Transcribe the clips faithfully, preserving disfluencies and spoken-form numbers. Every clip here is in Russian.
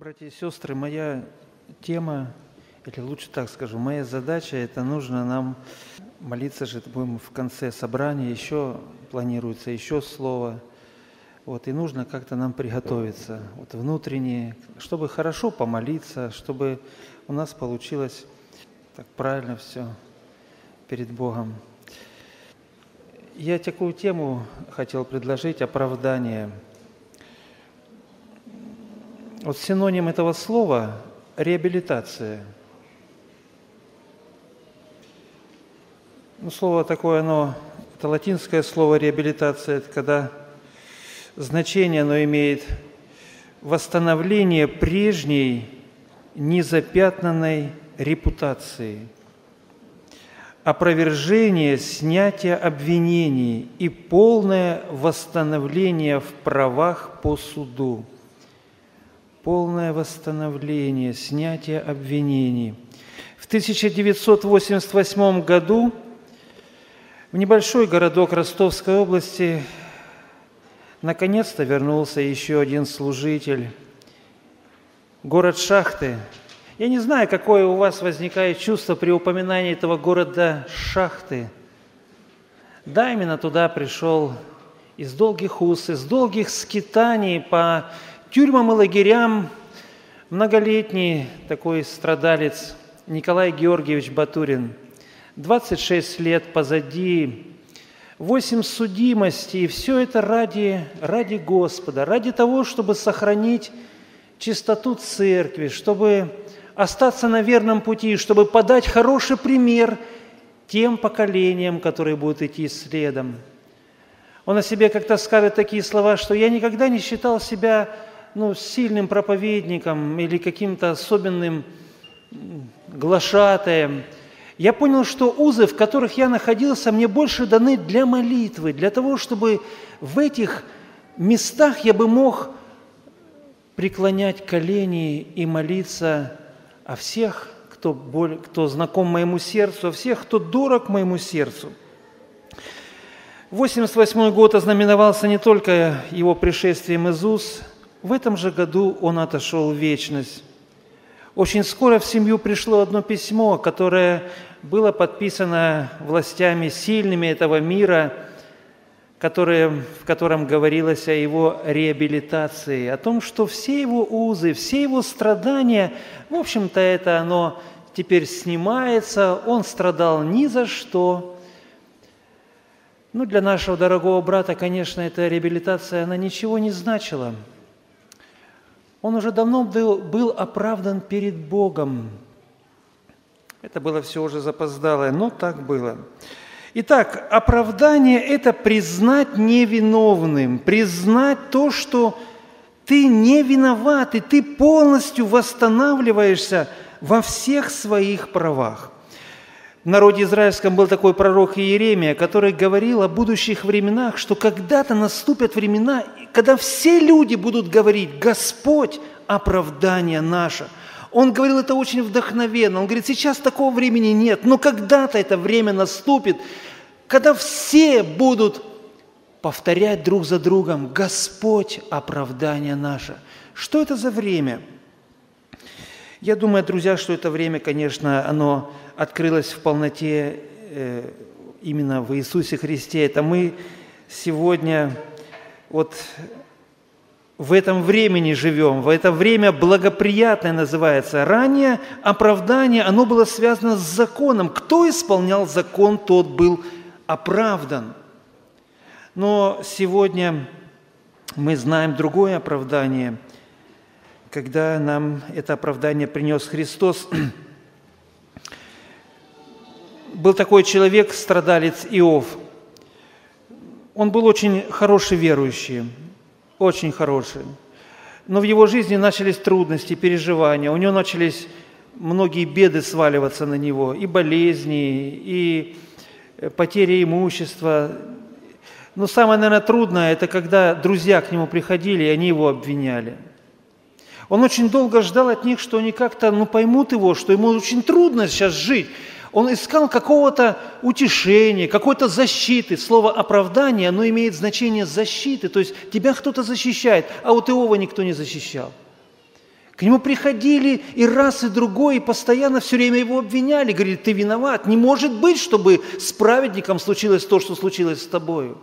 Братья и сестры, моя тема, или лучше так скажу, моя задача, это нужно нам молиться же, будем в конце собрания, еще планируется еще слово, вот, и нужно как-то нам приготовиться, вот, внутренне, чтобы хорошо помолиться, чтобы у нас получилось так правильно все перед Богом. Я такую тему хотел предложить, оправдание. Вот синоним этого слова – реабилитация. Ну, слово такое, оно, это латинское слово реабилитация, это когда значение оно имеет восстановление прежней незапятнанной репутации, опровержение снятия обвинений и полное восстановление в правах по суду. Полное восстановление, снятие обвинений. В тысяча девятьсот восемьдесят восьмом году в небольшой городок Ростовской области наконец-то вернулся еще один служитель. Город Шахты. Я не знаю, какое у вас возникает чувство при упоминании этого города Шахты. Да, именно туда пришел из долгих уст, из долгих скитаний по тюрьмам и лагерям многолетний такой страдалец Николай Георгиевич Батурин. двадцать шесть лет позади, восемь судимостей, и все это ради, ради Господа, ради того, чтобы сохранить чистоту церкви, чтобы остаться на верном пути, чтобы подать хороший пример тем поколениям, которые будут идти следом. Он о себе как-то скажет такие слова, что «я никогда не считал себя ну, сильным проповедником или каким-то особенным глашатаем. Я понял, что узы, в которых я находился, мне больше даны для молитвы, для того, чтобы в этих местах я бы мог преклонять колени и молиться о всех, кто, боль, кто знаком моему сердцу, о всех, кто дорог моему сердцу». восемьдесят восьмой год ознаменовался не только его пришествием из уз. В этом же году он отошел в вечность. Очень скоро в семью пришло одно письмо, которое было подписано властями сильными этого мира, которое, в котором говорилось о его реабилитации, о том, что все его узы, все его страдания, в общем-то, это оно теперь снимается, он страдал ни за что. Ну, для нашего дорогого брата, конечно, эта реабилитация, она ничего не значила. Он уже давно был, был оправдан перед Богом. Это было все уже запоздалое, но так было. Итак, оправдание – это признать невиновным, признать то, что ты не виноват, и ты полностью восстанавливаешься во всех своих правах. В народе израильском был такой пророк Иеремия, который говорил о будущих временах, что когда-то наступят времена, когда все люди будут говорить: «Господь, оправдание наше». Он говорил это очень вдохновенно. Он говорит, сейчас такого времени нет, но когда-то это время наступит, когда все будут повторять друг за другом: «Господь, оправдание наше». Что это за время? Я думаю, друзья, что это время, конечно, оно открылось в полноте э, именно в Иисусе Христе. Это мы сегодня вот в этом времени живем, в это время благоприятное называется. Ранее оправдание, оно было связано с законом. Кто исполнял закон, тот был оправдан. Но сегодня мы знаем другое оправдание, когда нам это оправдание принес Христос. Был такой человек, страдалец Иов. Он был очень хороший верующий, очень хороший. Но в его жизни начались трудности, переживания. У него начались многие беды сваливаться на него, и болезни, и потеря имущества. Но самое, наверное, трудное – это когда друзья к нему приходили, и они его обвиняли. Он очень долго ждал от них, что они как-то ну, поймут его, что ему очень трудно сейчас жить. Он искал какого-то утешения, какой-то защиты. Слово «оправдание», оно имеет значение защиты, то есть тебя кто-то защищает, а вот Иова никто не защищал. К нему приходили и раз, и другой, и постоянно все время его обвиняли. Говорили, ты виноват. Не может быть, чтобы с праведником случилось то, что случилось с тобою.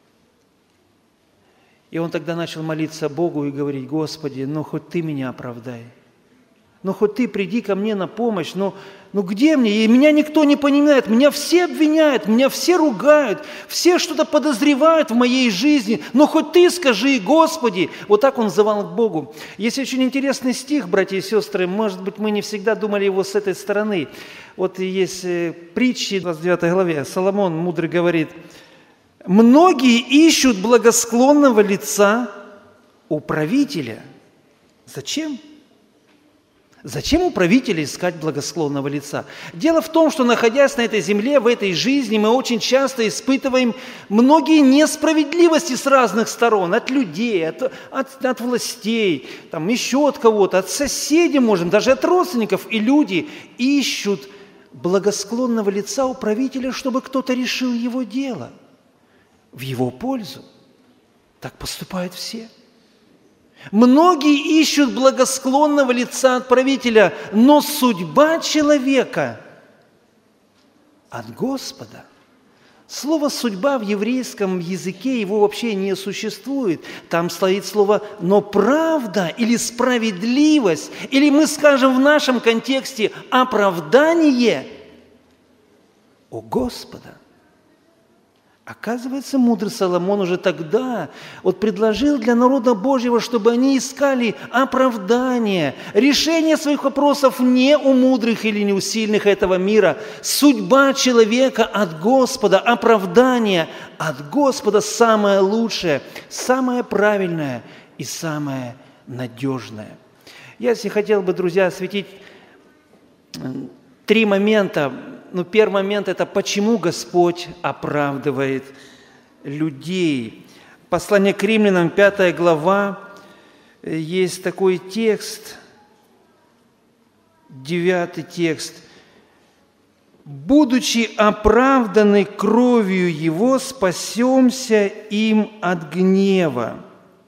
И он тогда начал молиться Богу и говорить, Господи, ну хоть Ты меня оправдай. Ну хоть Ты приди ко мне на помощь. Ну, ну где мне? И меня никто не понимает. Меня все обвиняют, меня все ругают. Все что-то подозревают в моей жизни. Но хоть Ты скажи, Господи. Вот так он взывал к Богу. Есть очень интересный стих, братья и сестры. Может быть, мы не всегда думали его с этой стороны. Вот есть притчи в двадцать девятой главе. Соломон мудрый говорит, многие ищут благосклонного лица у правителя. Зачем? Зачем у правителя искать благосклонного лица? Дело в том, что, находясь на этой земле, в этой жизни, мы очень часто испытываем многие несправедливости с разных сторон, от людей, от, от, от властей, там, еще от кого-то, от соседей, можем, даже от родственников. И люди ищут благосклонного лица у правителя, чтобы кто-то решил его дело в его пользу. Так поступают все. Многие ищут благосклонного лица от правителя, но судьба человека от Господа. Слово «судьба» в еврейском языке, его вообще не существует. Там стоит слово «но правда» или «справедливость», или мы скажем в нашем контексте «оправдание» у Господа. Оказывается, мудрый Соломон уже тогда вот предложил для народа Божьего, чтобы они искали оправдание, решение своих вопросов не у мудрых или не у сильных этого мира. Судьба человека от Господа, оправдание от Господа самое лучшее, самое правильное и самое надежное. Я здесь хотел бы, друзья, осветить три момента. Ну, первый момент – это почему Господь оправдывает людей. Послание к Римлянам, пятая глава, есть такой текст, девятый текст. «Будучи оправданы кровью Его, спасемся им от гнева».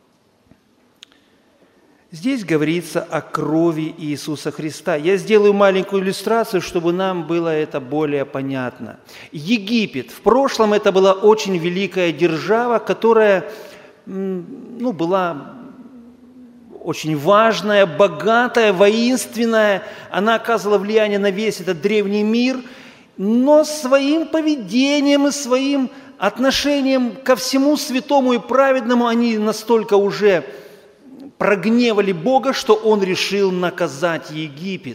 Здесь говорится о крови Иисуса Христа. Я сделаю маленькую иллюстрацию, чтобы нам было это более понятно. Египет. В прошлом это была очень великая держава, которая ну, была очень важная, богатая, воинственная. Она оказывала влияние на весь этот древний мир, но своим поведением и своим отношением ко всему святому и праведному они настолько уже прогневали Бога, что Он решил наказать Египет.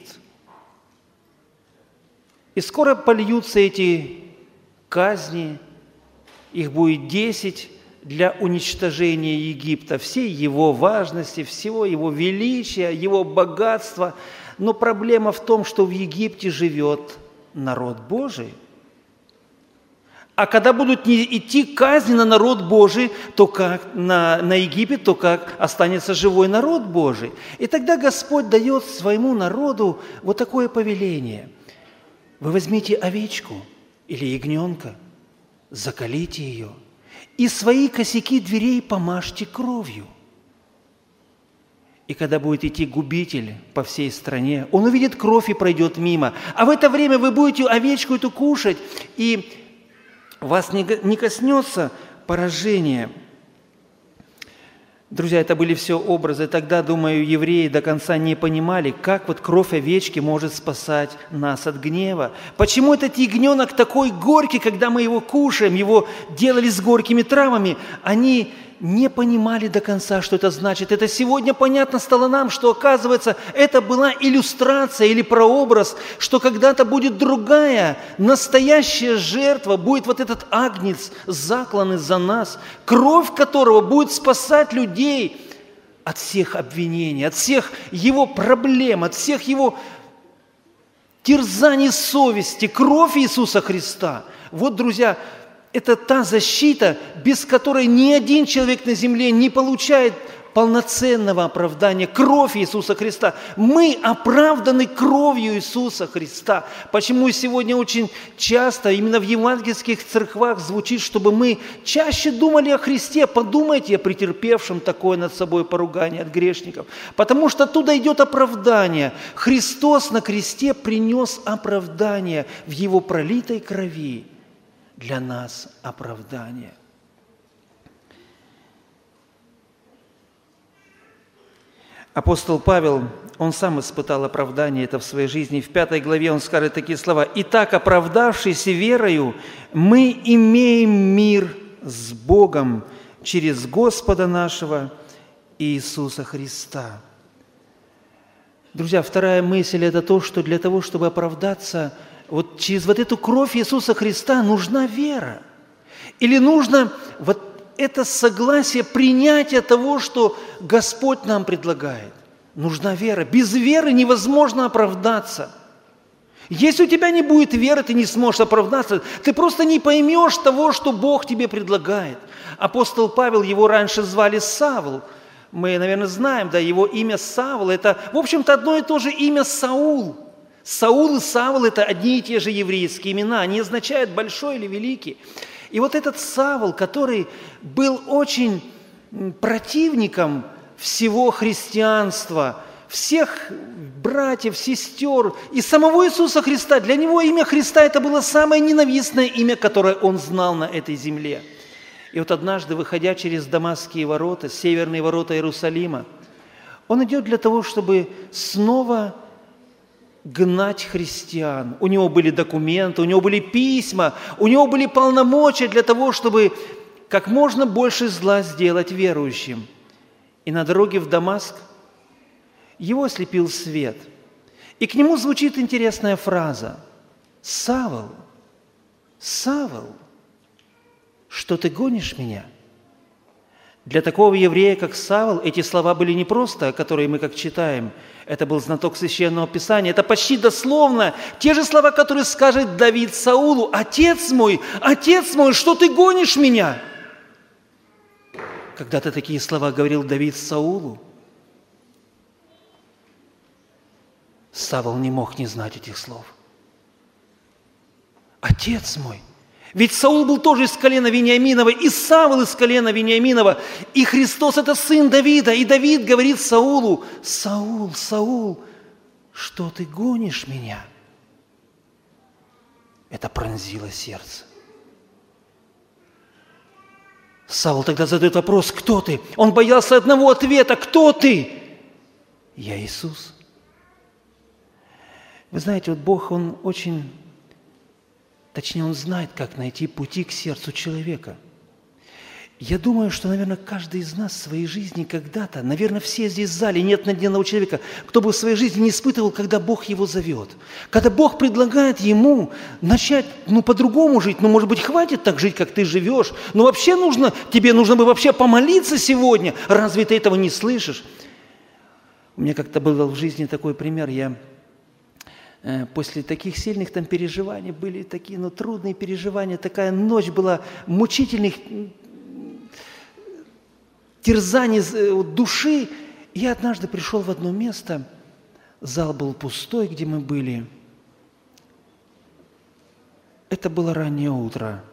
И скоро польются эти казни, их будет десять для уничтожения Египта, всей его важности, всего его величия, его богатства. Но проблема в том, что в Египте живет народ Божий. А когда будут идти казни на народ Божий, то как на, на Египет, то как останется живой народ Божий. И тогда Господь дает своему народу вот такое повеление. Вы возьмите овечку или ягненка, заколите ее, и свои косяки дверей помажьте кровью. И когда будет идти губитель по всей стране, он увидит кровь и пройдет мимо. А в это время вы будете овечку эту кушать, и вас не коснется поражение. Друзья, это были все образы. Тогда, думаю, евреи до конца не понимали, как вот кровь овечки может спасать нас от гнева. Почему этот ягненок такой горький, когда мы его кушаем, его делали с горькими травами? Они не понимали до конца, что это значит. Это сегодня понятно стало нам, что, оказывается, это была иллюстрация или прообраз, что когда-то будет другая, настоящая жертва, будет вот этот агнец, закланный за нас, кровь которого будет спасать людей от всех обвинений, от всех его проблем, от всех его терзаний совести. Кровь Иисуса Христа. Вот, друзья, это та защита, без которой ни один человек на земле не получает полноценного оправдания, кровь Иисуса Христа. Мы оправданы кровью Иисуса Христа. Почему сегодня очень часто именно в евангельских церквах звучит, чтобы мы чаще думали о Христе, подумайте о претерпевшем такое над собой поругание от грешников. Потому что оттуда идет оправдание. Христос на кресте принес оправдание в Его пролитой крови. Для нас оправдание. Апостол Павел, он сам испытал оправдание это в своей жизни. В пятой главе он скажет такие слова: «Итак, оправдавшись верою, мы имеем мир с Богом через Господа нашего Иисуса Христа». Друзья, вторая мысль – это то, что для того, чтобы оправдаться, вот через вот эту кровь Иисуса Христа нужна вера. Или нужно вот это согласие, принятие того, что Господь нам предлагает. Нужна вера. Без веры невозможно оправдаться. Если у тебя не будет веры, ты не сможешь оправдаться. Ты просто не поймешь того, что Бог тебе предлагает. Апостол Павел, его раньше звали Савл. Мы, наверное, знаем, да, его имя Савл – это, в общем-то, одно и то же имя Саул. Саул и Савл – это одни и те же еврейские имена. Они означают «большой» или «великий». И вот этот Савл, который был очень противником всего христианства, всех братьев, сестер и самого Иисуса Христа, для него имя Христа – это было самое ненавистное имя, которое он знал на этой земле. И вот однажды, выходя через Дамасские ворота, северные ворота Иерусалима, он идет для того, чтобы снова гнать христиан. У него были документы, у него были письма, у него были полномочия для того, чтобы как можно больше зла сделать верующим. И на дороге в Дамаск его ослепил свет. И к нему звучит интересная фраза: «Савл, Савл, что ты гонишь меня?» Для такого еврея, как Савл, эти слова были не просто, которые мы как читаем. Это был знаток Священного Писания. Это почти дословно те же слова, которые скажет Давид Саулу: «Отец мой, отец мой, что ты гонишь меня?» Когда-то такие слова говорил Давид Саулу. Савл не мог не знать этих слов. «Отец мой». Ведь Саул был тоже из колена Вениаминова, и Савл из колена Вениаминова, и Христос – это сын Давида. И Давид говорит Саулу: «Саул, Саул, что ты гонишь меня?» Это пронзило сердце. Саул тогда задает вопрос: «Кто ты?» Он боялся одного ответа: «Кто ты?» «Я Иисус». Вы знаете, вот Бог, Он очень... Точнее, Он знает, как найти пути к сердцу человека. Я думаю, что, наверное, каждый из нас в своей жизни когда-то, наверное, все здесь в зале, нет ни одного человека, кто бы в своей жизни не испытывал, когда Бог его зовет. Когда Бог предлагает ему начать, ну, по-другому жить. Ну, может быть, хватит так жить, как ты живешь. Ну, вообще нужно, тебе нужно бы вообще помолиться сегодня. Разве ты этого не слышишь? У меня как-то был в жизни такой пример. Я... После таких сильных там переживаний, были такие, ну, трудные переживания, такая ночь была мучительных терзаний души. Я однажды пришел в одно место, зал был пустой, где мы были. Это было раннее утро.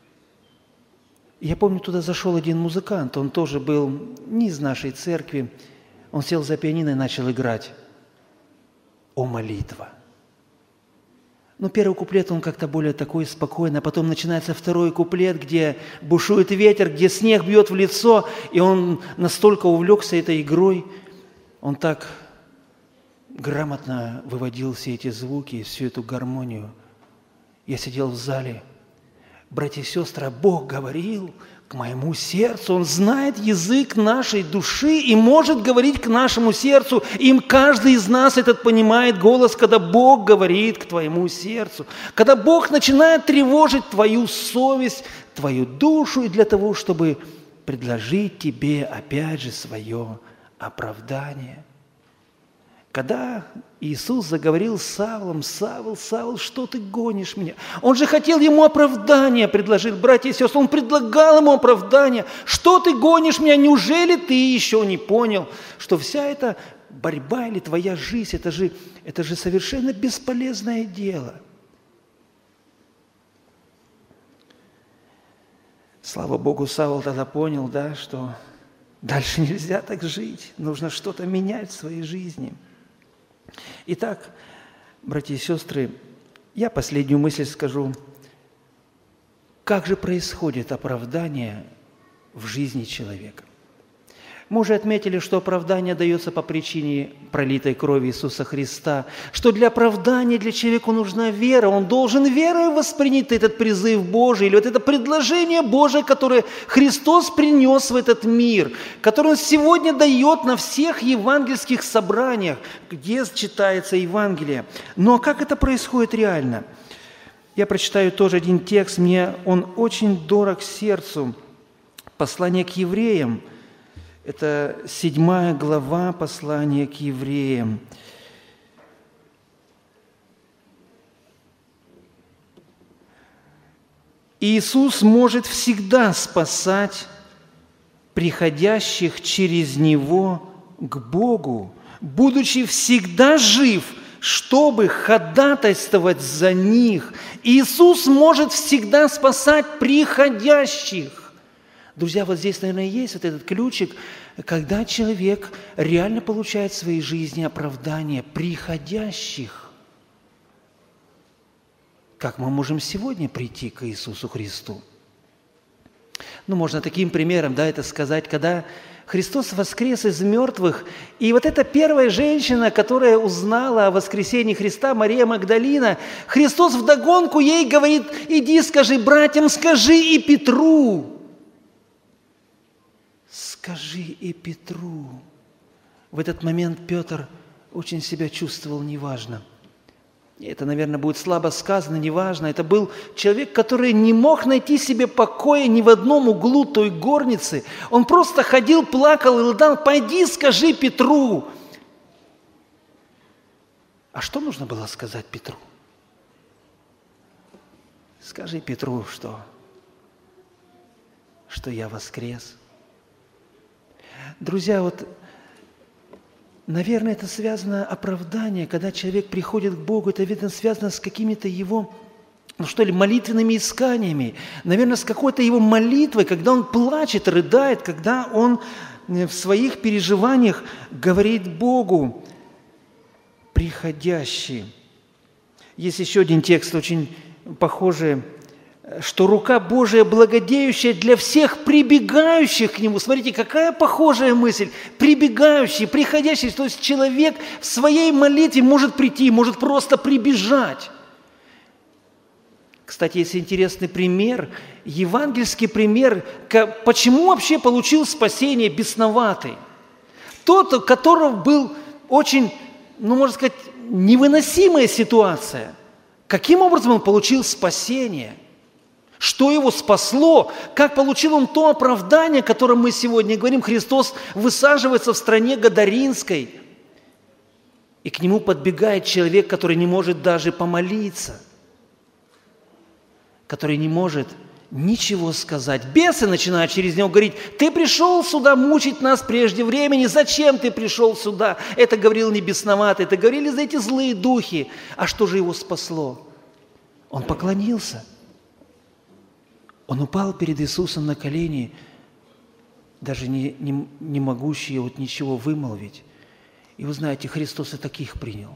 Я помню, туда зашел один музыкант, он тоже был не из нашей церкви. Он сел за пианино и начал играть. О, молитва! Но первый куплет, он как-то более такой спокойный, а потом начинается второй куплет, где бушует ветер, где снег бьет в лицо, и он настолько увлекся этой игрой, он так грамотно выводил все эти звуки, всю эту гармонию. Я сидел в зале. Братья и сестры, Бог говорил к моему сердцу. Он знает язык нашей души и может говорить к нашему сердцу. Им каждый из нас этот понимает голос, когда Бог говорит к твоему сердцу. Когда Бог начинает тревожить твою совесть, твою душу, и для того, чтобы предложить тебе опять же свое оправдание. когда Иисус заговорил с Савлом: «Савл, Савл, что ты гонишь меня?» Он же хотел ему оправдание предложить, братья и сестры. Он предлагал ему оправдание. «Что ты гонишь меня? Неужели ты еще не понял, что вся эта борьба или твоя жизнь, это же, это же совершенно бесполезное дело?» Слава Богу, Савл тогда понял, да, что дальше нельзя так жить, нужно что-то менять в своей жизни. Итак, братья и сестры, я последнюю мысль скажу. Как же происходит оправдание в жизни человека? Мы уже отметили, что оправдание дается по причине пролитой крови Иисуса Христа, что для оправдания для человека нужна вера. Он должен верой воспринять этот призыв Божий, или вот это предложение Божие, которое Христос принес в этот мир, которое Он сегодня дает на всех евангельских собраниях, где читается Евангелие. Но как это происходит реально? Я прочитаю тоже один текст, мне он очень дорог сердцу. Послание к евреям. Это седьмая глава послания к евреям. Иисус может всегда спасать приходящих через Него к Богу, будучи всегда жив, чтобы ходатайствовать за них. Иисус может всегда спасать приходящих. Друзья, вот здесь, наверное, есть вот этот ключик, когда человек реально получает в своей жизни оправдание приходящих. Как мы можем сегодня прийти к Иисусу Христу? Ну, можно таким примером, да, это сказать, когда Христос воскрес из мертвых, и вот эта первая женщина, которая узнала о воскресении Христа, Мария Магдалина, Христос вдогонку ей говорит: иди, скажи братьям, скажи и Петру. Скажи и Петру. В этот момент Петр очень себя чувствовал неважно. Это, наверное, будет слабо сказано, неважно. Это был человек, который не мог найти себе покоя ни в одном углу той горницы. Он просто ходил, плакал и рыдал: пойди, скажи Петру. А что нужно было сказать Петру? Скажи Петру, что, что я воскрес. Друзья, вот, наверное, это связано оправдание, когда человек приходит к Богу, это, видно, связано с какими-то его, ну что ли, молитвенными исканиями, наверное, с какой-то его молитвой, когда он плачет, рыдает, когда он в своих переживаниях говорит Богу: приходящий. Есть еще один текст, очень похожий, что рука Божия благодеющая для всех прибегающих к Нему. Смотрите, какая похожая мысль. Прибегающий, приходящий. То есть человек в своей молитве может прийти, может просто прибежать. Кстати, есть интересный пример, евангельский пример, почему вообще получил спасение бесноватый. Тот, у которого был очень, ну, можно сказать, невыносимая ситуация. Каким образом он получил спасение? Что его спасло? Как получил он то оправдание, о котором мы сегодня говорим? Христос высаживается в стране Гадаринской, и к нему подбегает человек, который не может даже помолиться, который не может ничего сказать. Бесы начинают через него говорить: ты пришел сюда мучить нас прежде времени, зачем ты пришел сюда? Это говорил не бесноватый, это говорили за эти злые духи. А что же его спасло? Он поклонился. Он упал перед Иисусом на колени, даже не, не, не могущий вот ничего вымолвить. И вы знаете, Христос и таких принял.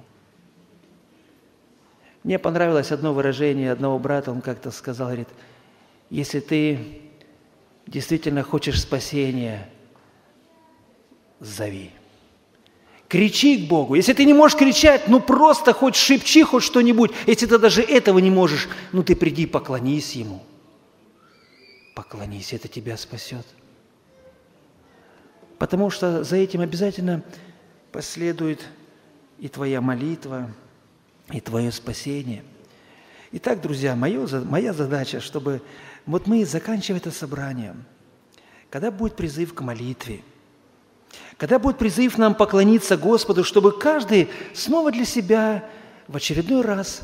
Мне понравилось одно выражение одного брата, он как-то сказал, говорит: если ты действительно хочешь спасения, зови. Кричи к Богу. Если ты не можешь кричать, ну просто хоть шепчи хоть что-нибудь. Если ты даже этого не можешь, ну ты приди, поклонись Ему. Поклонись, это тебя спасет. Потому что за этим обязательно последует и твоя молитва, и твое спасение. Итак, друзья, мое, моя задача, чтобы вот мы, заканчивая это собрание, когда будет призыв к молитве, Когда будет призыв нам поклониться Господу, чтобы каждый снова для себя в очередной раз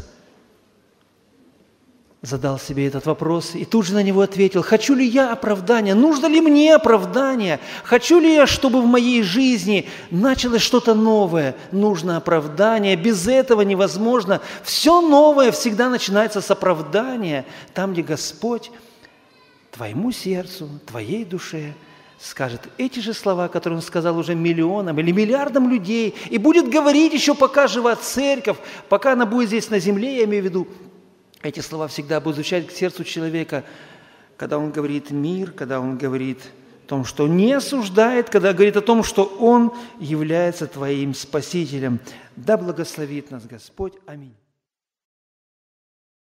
задал себе этот вопрос и тут же на него ответил: хочу ли я оправдания, нужно ли мне оправдание, хочу ли я, чтобы в моей жизни началось что-то новое, нужно оправдание, без этого невозможно. Все новое всегда начинается с оправдания, там, где Господь твоему сердцу, твоей душе скажет эти же слова, которые Он сказал уже миллионам или миллиардам людей, и будет говорить еще, пока жива церковь, пока она будет здесь на земле, я имею в виду. Эти слова всегда будут звучать к сердцу человека, когда он говорит мир, когда он говорит о том, что не осуждает, когда говорит о том, что Он является твоим Спасителем. Да благословит нас Господь. Аминь.